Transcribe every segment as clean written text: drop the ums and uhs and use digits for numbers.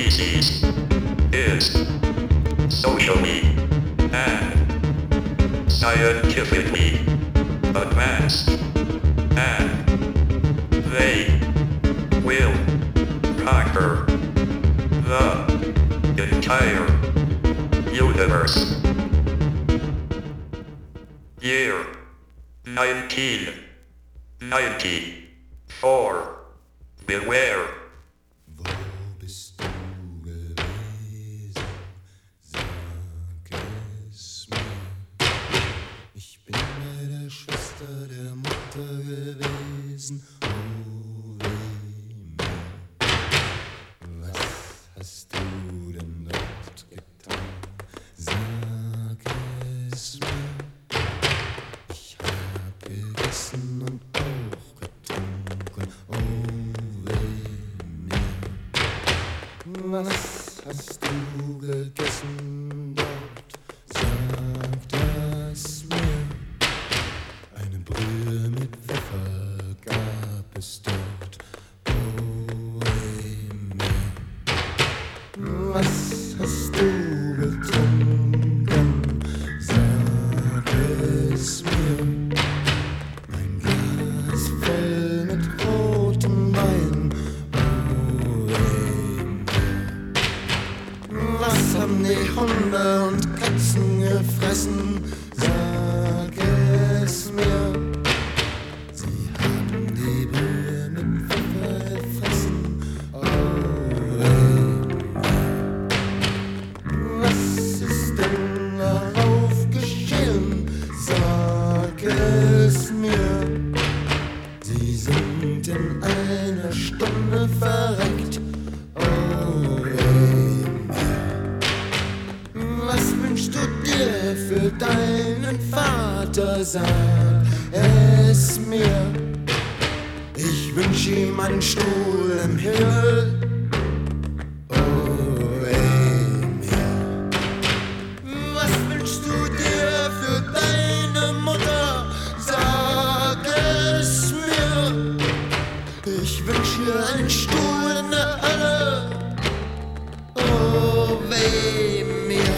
species is socially and scientifically advanced, and they will conquer the entire universe. Year 1994. Beware. Wo bist du gewesen? Sag es mir. Ich bin bei der Schwester der Mutter gewesen. Oh, weh mir. Was hast du denn dort getan? Sag es mir. Ich hab gegessen und auch getrunken. Oh, was hast du gegessen dort? Sag das mir. Eine Brühe mit Pfeffer gab es dort. Oh, mir. Was hast du getrunken? Sag es mir. Ein Glas voll mit rotem Wein. Was haben die Hunde und Katzen gefressen? Sag es mir. Sie haben die Brühe mit Pfeffer gefressen. Oh, was ist denn darauf geschehen? Sag es mir. Sie sind in einer Stunde verreckt. Was wünschst du dir für deinen Vater? Sag es mir. Ich wünsch ihm einen Stuhl im Himmel. Oh, mir. Was wünschst du dir für deine Mutter? Sag es mir. Ich wünsch ihr einen Stuhl in der Hölle. Oh, weh mir.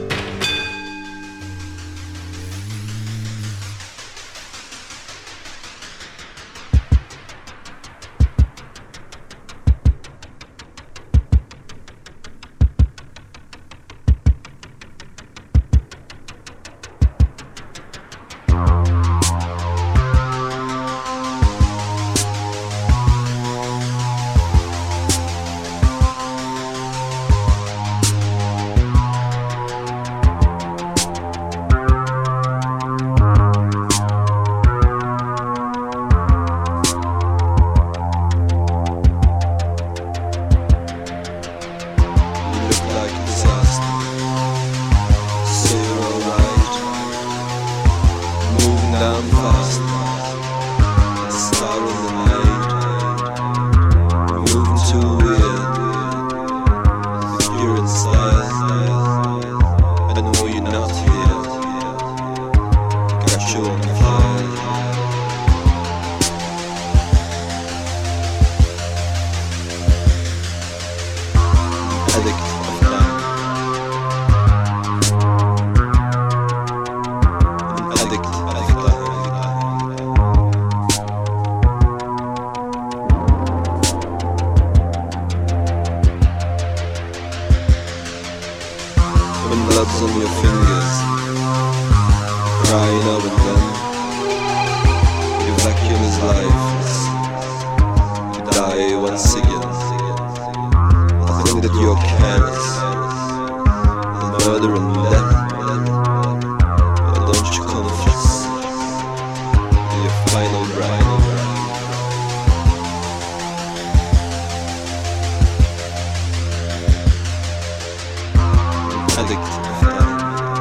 Blood's on your fingers, crying out and then your vacuum is life. You die once again. I think that you're careless, murder and death. Why don't you confess your final bride? Addict of time.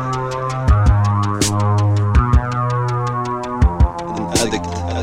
An addict of time.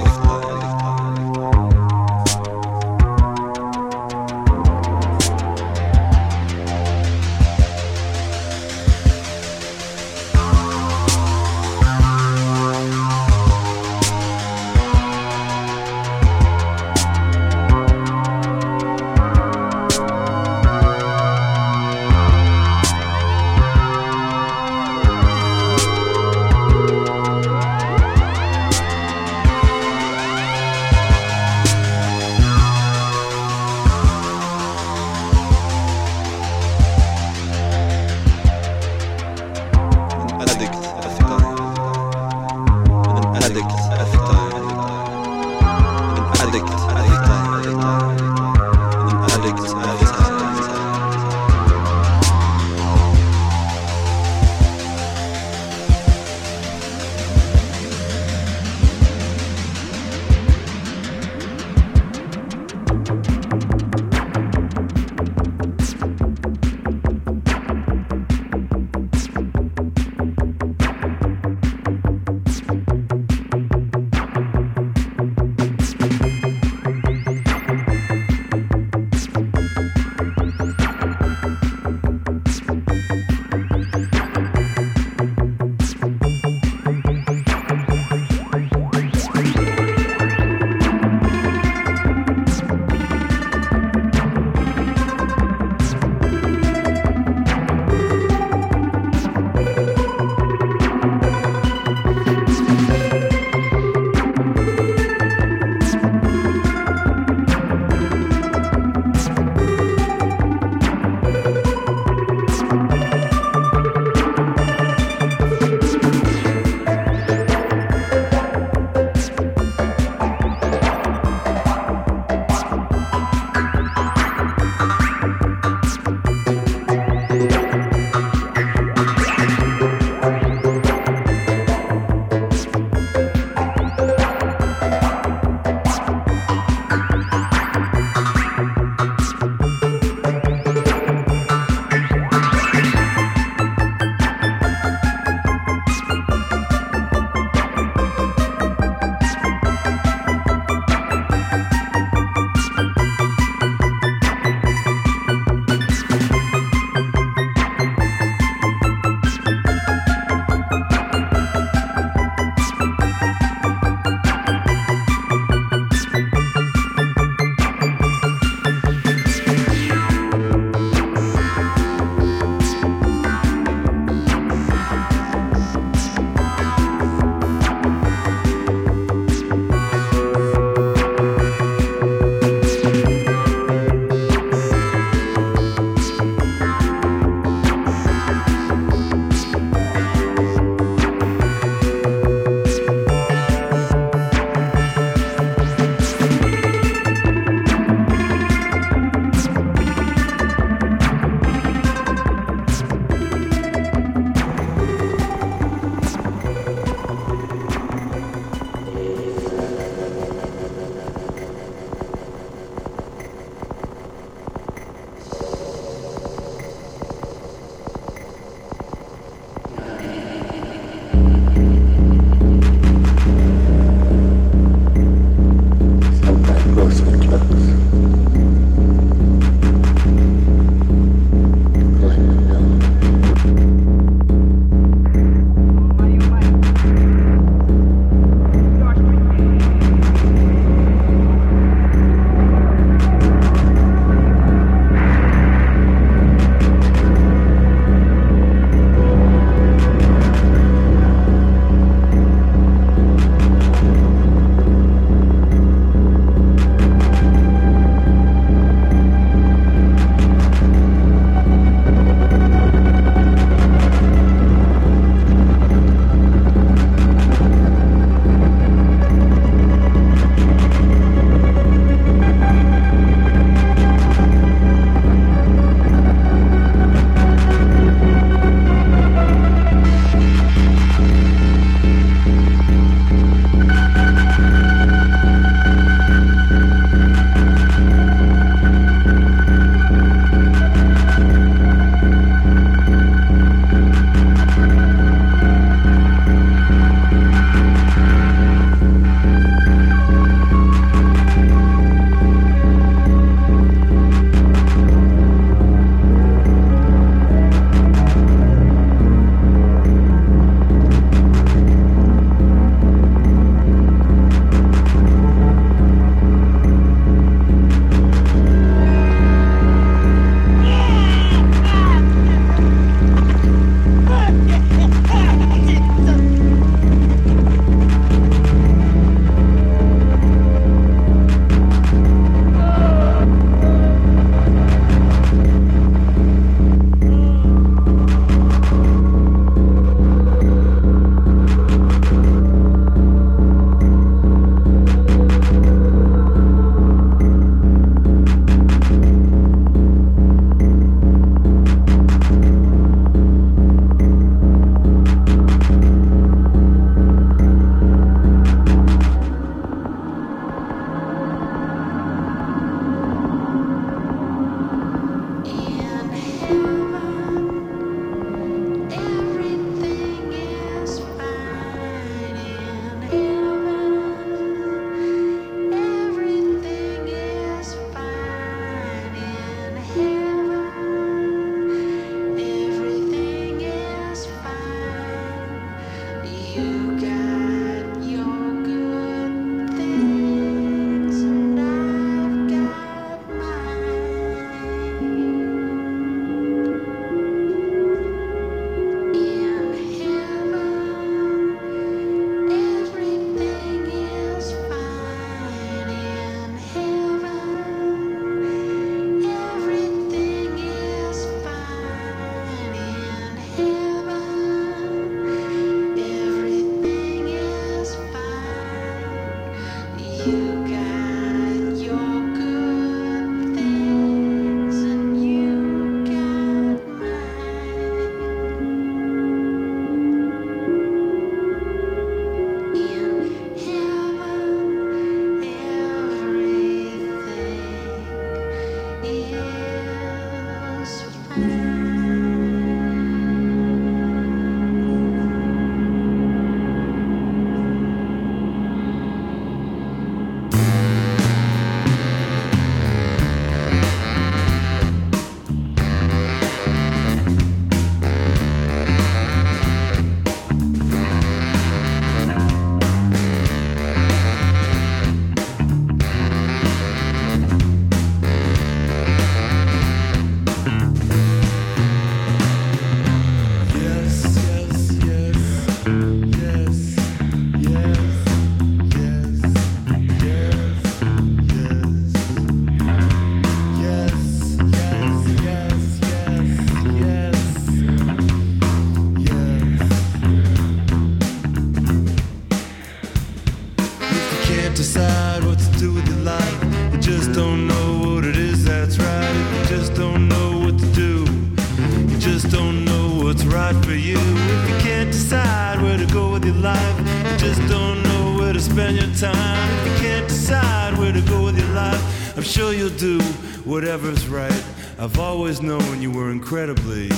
just don't know what's right for you. If you can't decide where to go with your life, you just don't know where to spend your time. If you can't decide where to go with your life, I'm sure you'll do whatever's right. I've always known you were incredibly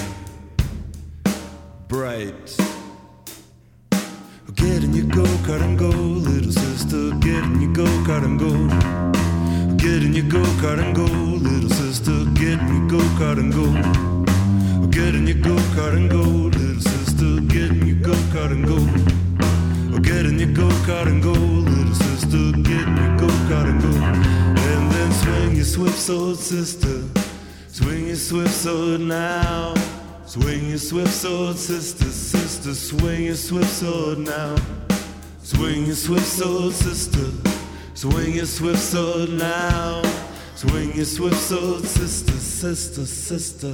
bright. Get in your go-kart and go, little sister. Get in your go-kart and go. Get in your go-kart and go, little sister. Get in your go-kart and go. Get in your go-kart and go, little sister. Get in your go-kart and go. Get in your go-kart and go, little sister. Get in your go-kart and go. And then swing your swift sword, sister. Swing your swift sword now. Swing your swift sword, sister, sister. Swing your swift sword now. Swing your swift sword, sister. Swing your swift sword now. Swing your swift sword, sister, sister, sister.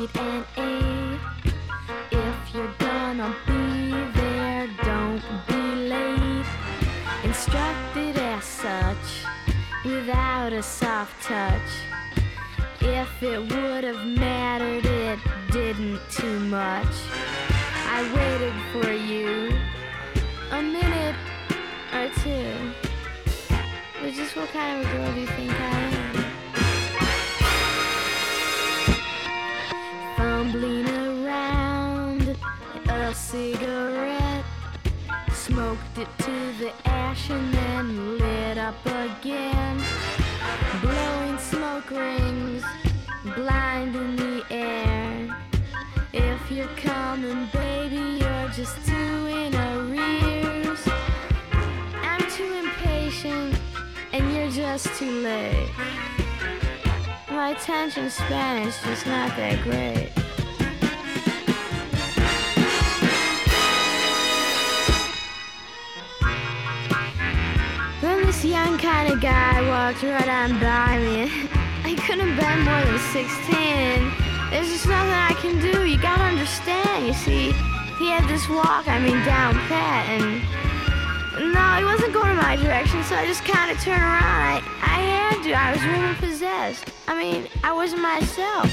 need an A. If you're gonna be there, don't be late. Instructed as such, without a soft touch. If it would have mattered, it didn't too much. I waited for you a minute or two. But just what kind of a girl do you think I am? Fumbling around a cigarette, smoked it to the ash and then lit up again. Blowing smoke rings, blind in the air. If you're coming, baby, you're just too in arrears. I'm too impatient, and you're just too late. My attention Spanish just not that great. Then this young kind of guy walked right on by me. I couldn't have been more than 16. There's just nothing I can do. You gotta understand. You see, he had this walk, down pat, and no, he wasn't going in my direction, so I just kind of turned around. I had to. I was woman possessed. I wasn't myself.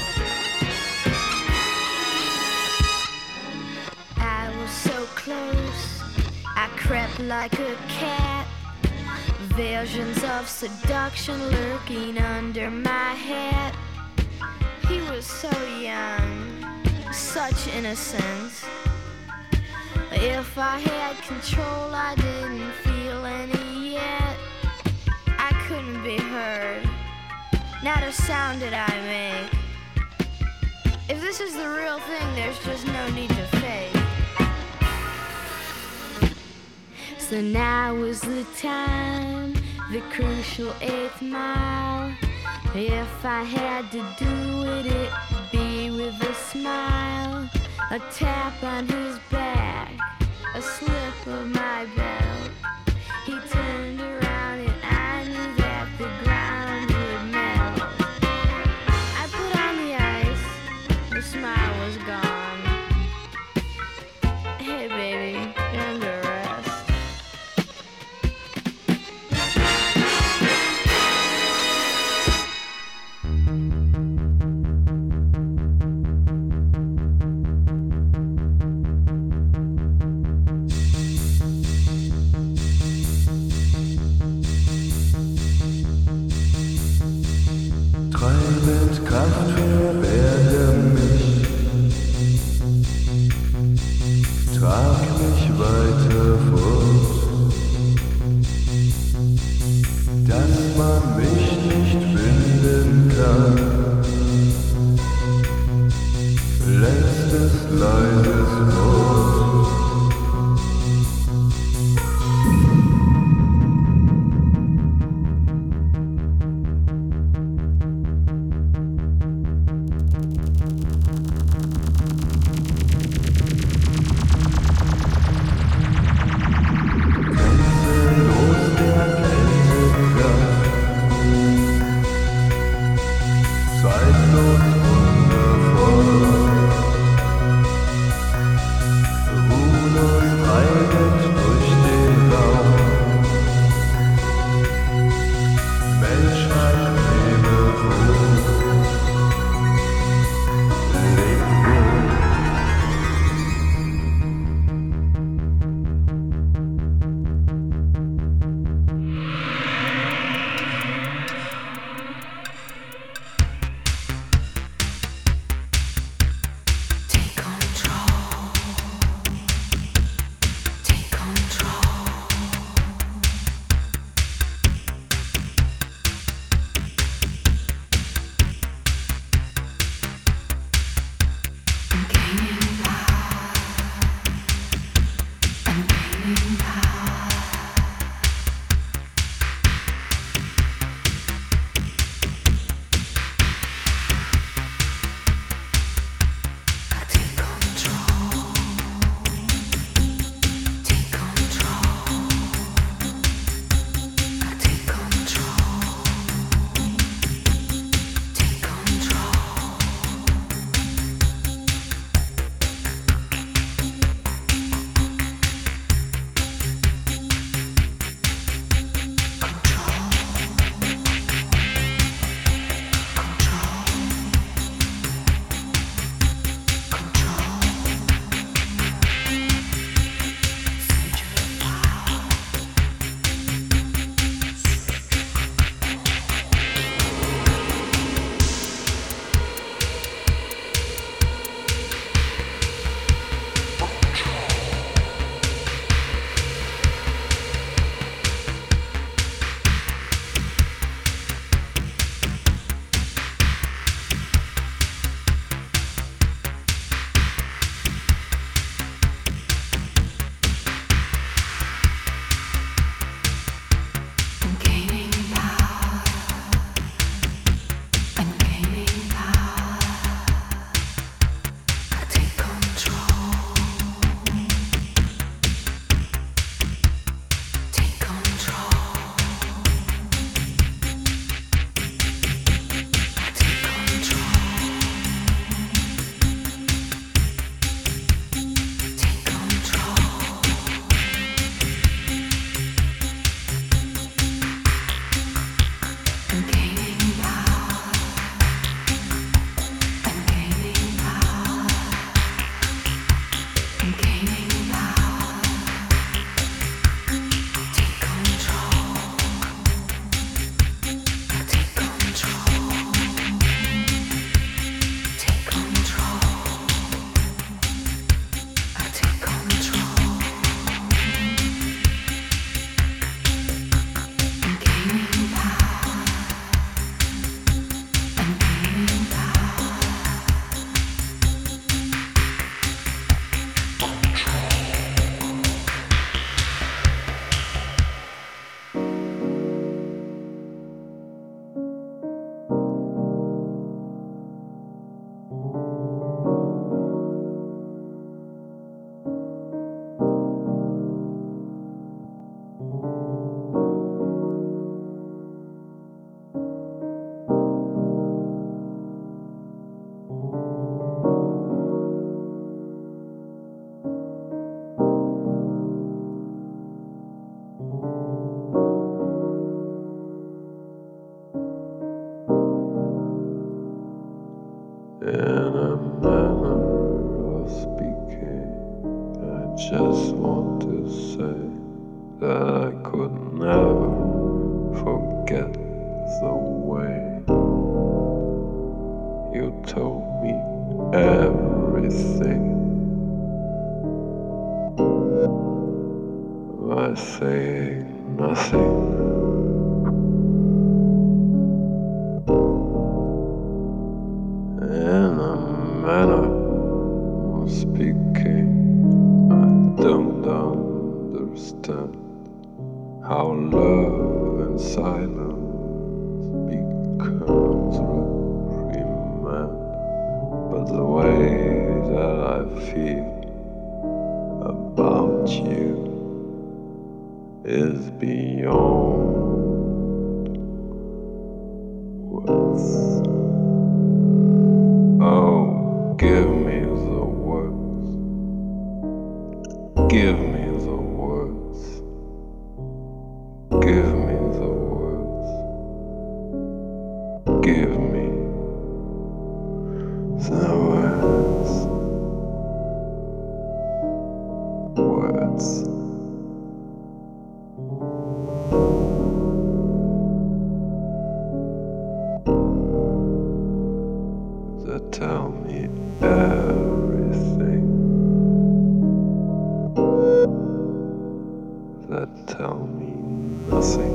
I was so close, I crept like a cat. Visions of seduction lurking under my hat. He was so young, such innocence. If I had control, I didn't feel any yet. I couldn't be heard, not a sound did I make. If this is the real thing, there's just no need to fake. So now was the time, the crucial 8th mile. If I had to do it, it'd be with a smile. A tap on his back, a slip of my belt. He turned around and I knew that the ground would melt. I put on the ice, the smile was gone. Hey baby, you're under arrest. Treibend Kraft verwehre mich, trag mich weiter fort, dass man mich nicht finden kann. Letztes leises Wort. just want to say that I could never forget the way you told me everything. I say nothing. In a manner of speaking, I don't understand how love and silence becomes reprimand. But the way that I feel about you is beyond words. Oh, give me the words. Give me the words. Give me the words. Give me the words. Words. That tell me everything. That tell me nothing.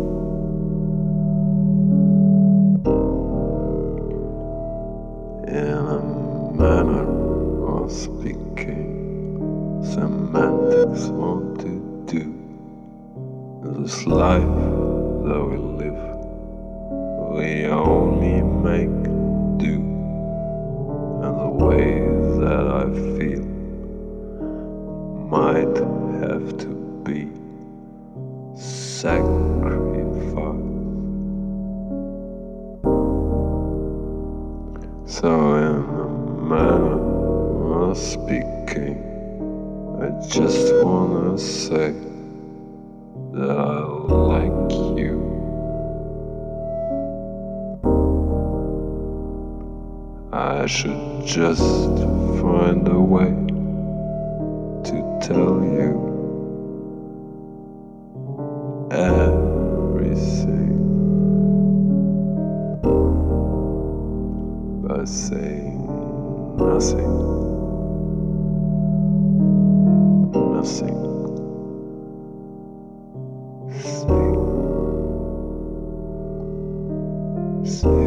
In a manner of speaking, semantics want to do this life that we live. We only make do, and the ways that I feel might have to be sacrificed. So in a manner of speaking, I just wanna say that I like you. I should just find a way to tell you everything by saying nothing. Nothing. Say.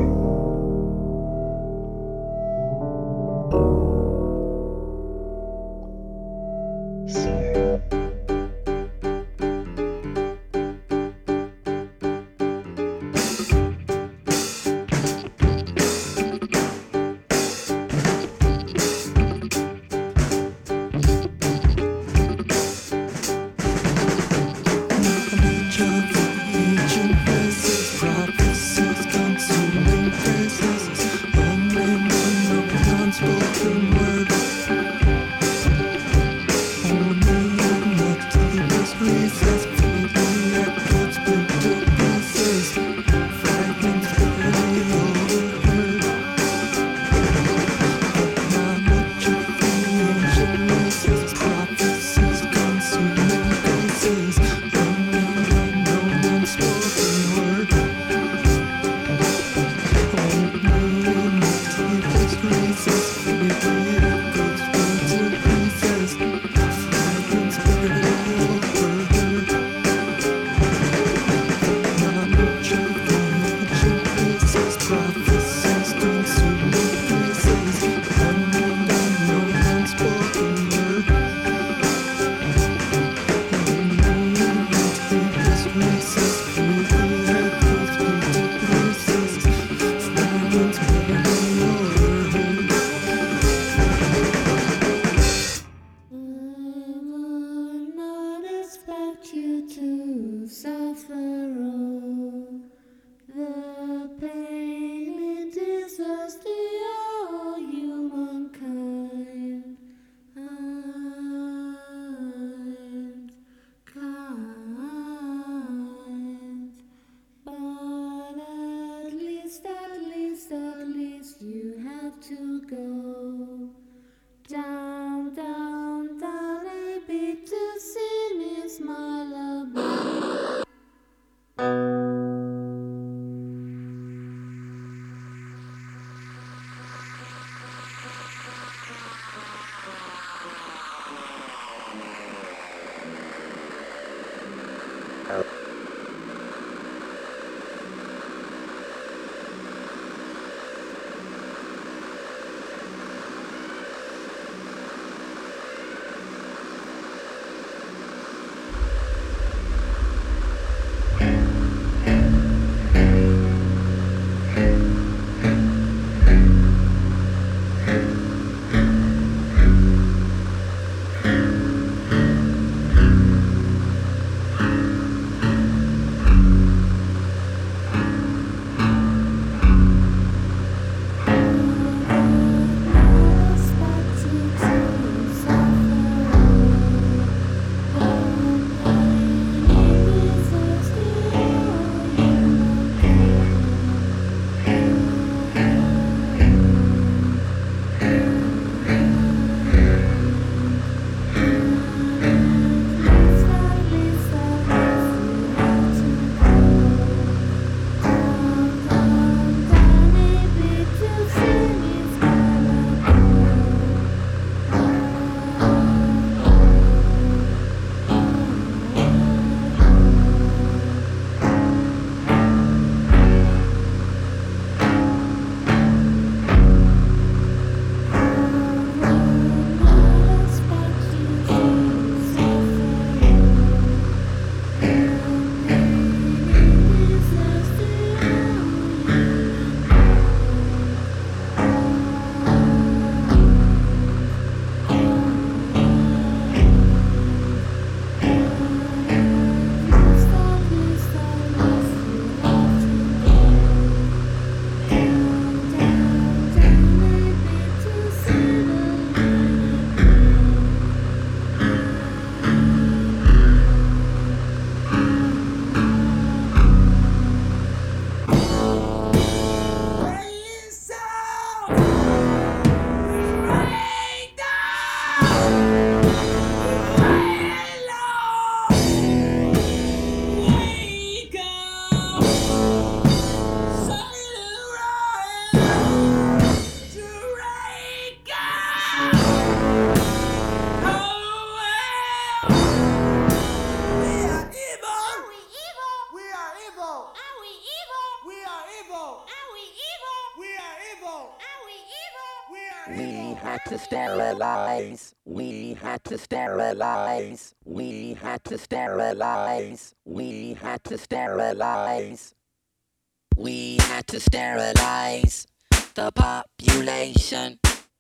had to sterilize. We had to sterilize. We had to sterilize. We had to sterilize. We had to sterilize the population.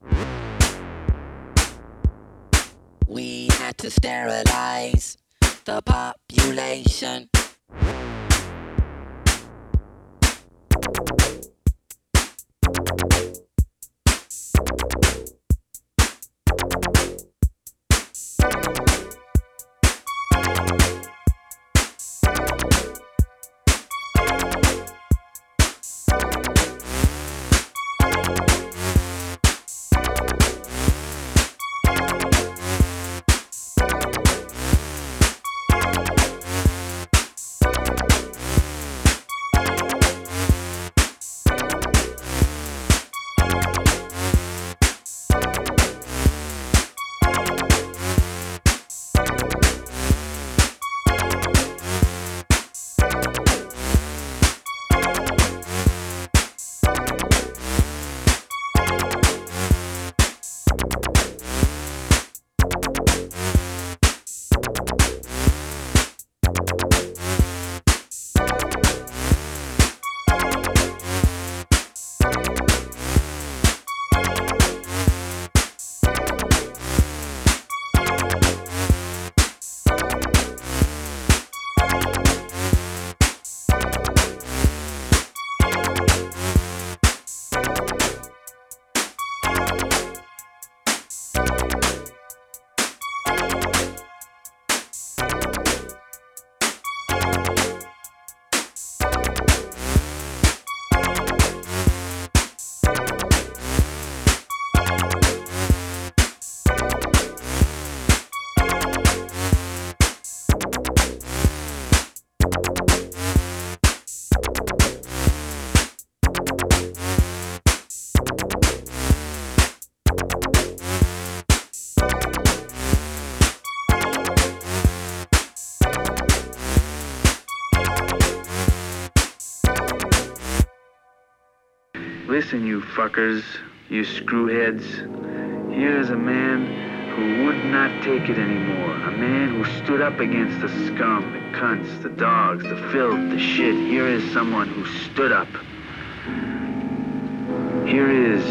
We had to sterilize the population. Listen, you fuckers, you screwheads. Here's a man who would not take it anymore. A man who stood up against the scum, the cunts, the dogs, the filth, the shit. Here is someone who stood up. Here is...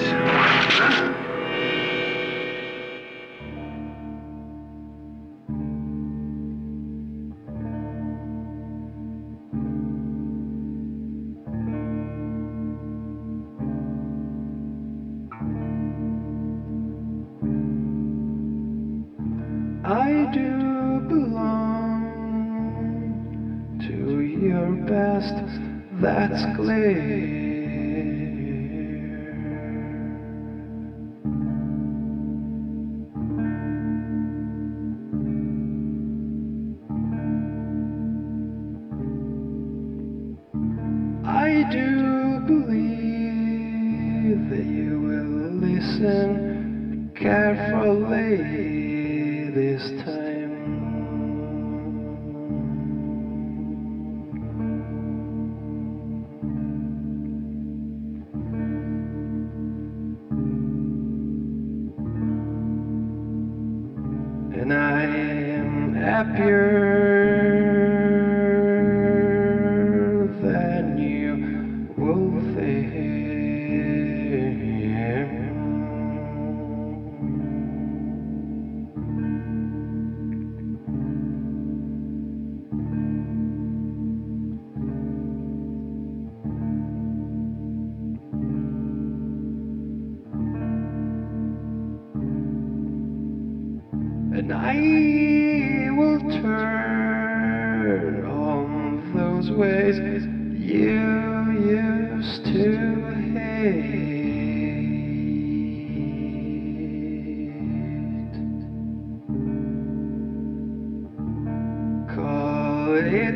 I do belong to your best, that's clear. I do believe that you will listen carefully this time. And I am happier than you will think. And I will turn on those ways you used to hate. Call it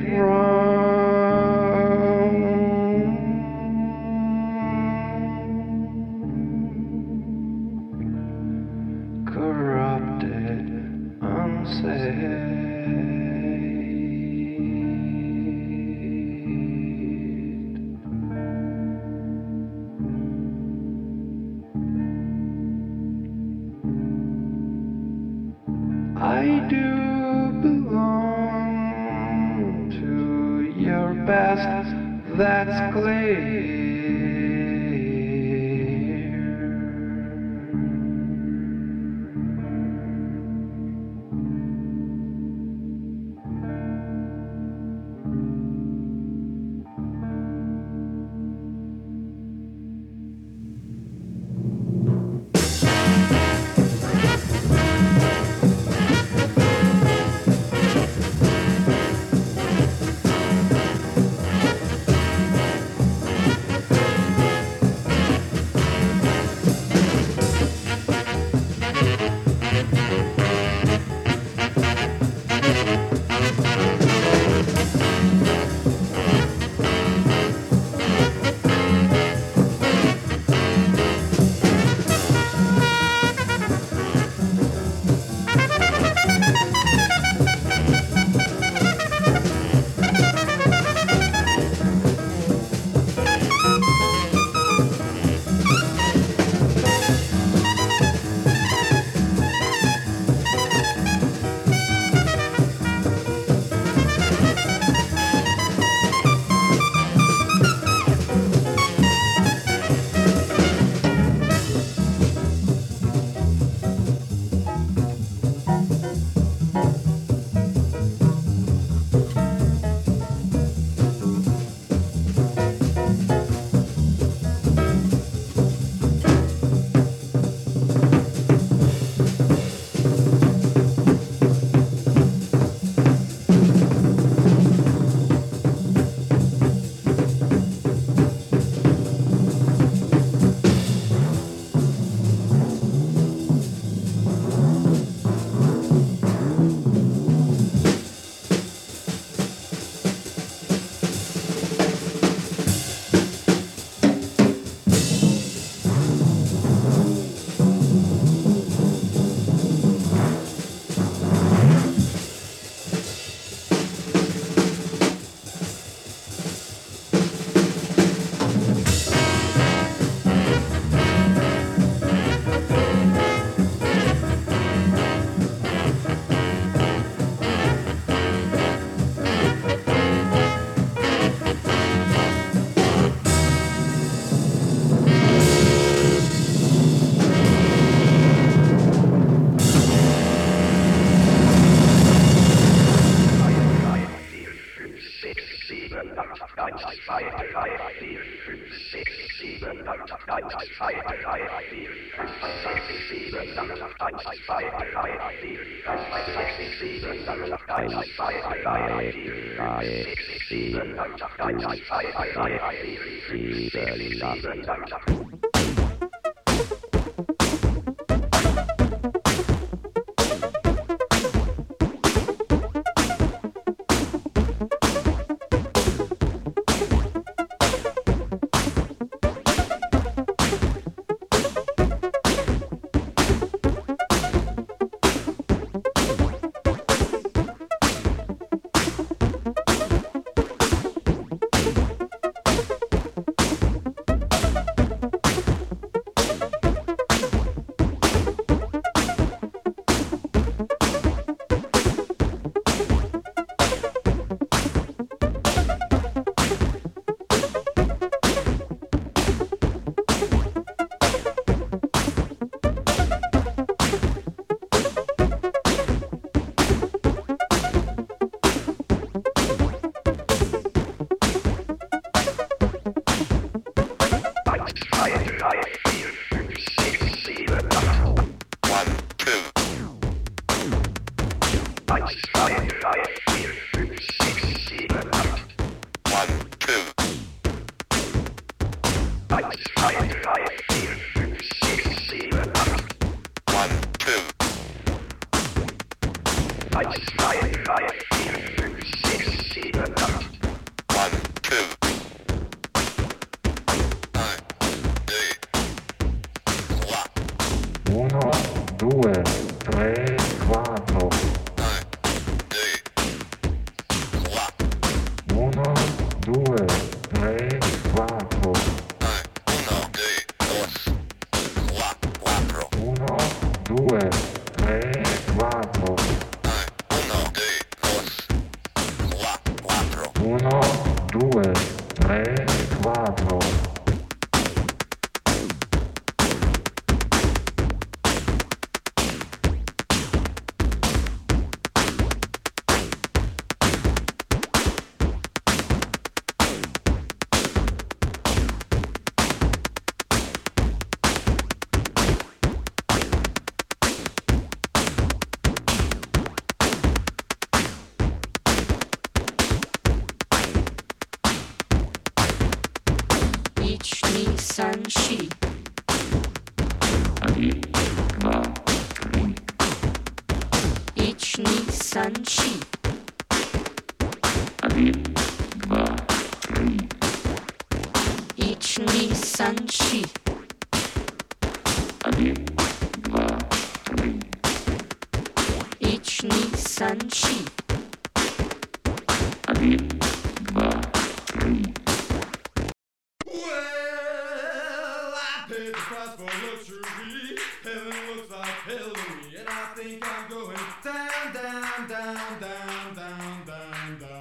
wrong, corrupted, unsaved. past, that's clear. Sanchi. Ichni Sanchi. Ichni Sanchi. Ichni Sanchi. Well, I paid the price for luxury. Heaven looks like hell to me, and I think I'm going down, down, down, down, down, down, down.